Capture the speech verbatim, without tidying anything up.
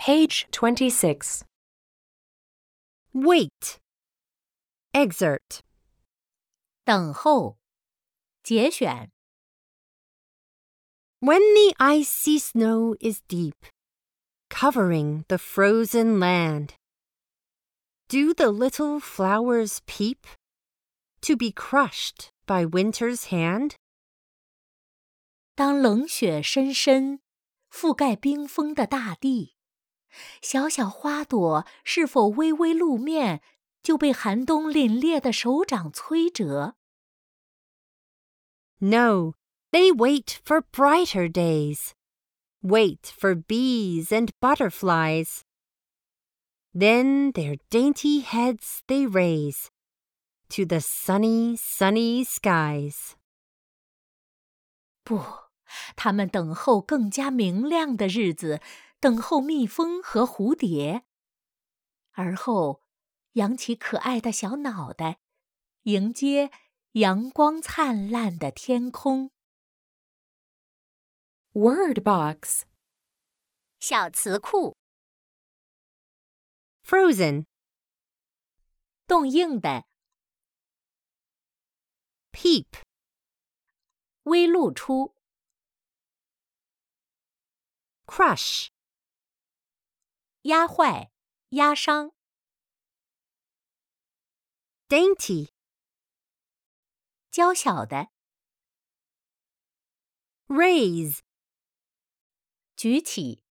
Page twenty-six. Wait. Excerpt. 等候，节选。 When the icy snow is deep, covering the frozen land, do the little flowers peep to be crushed by winter's hand? 当冷雪深深覆盖冰封的大地，小小花朵是否微微露面，就被寒冬凛冽的手掌摧折？ No, they wait for brighter days, wait for bees and butterflies. Then their dainty heads they raise to the sunny, sunny skies. 不，他们等候更加明亮的日子，等候蜜蜂和蝴蝶，而后扬起可爱的小脑袋，迎接阳光灿烂的天空。 Word box. 小词库， Frozen. 冻硬的， Peep. 微露出， Crush. 压坏，压伤， Dainty. 娇小的， Raise. 举起，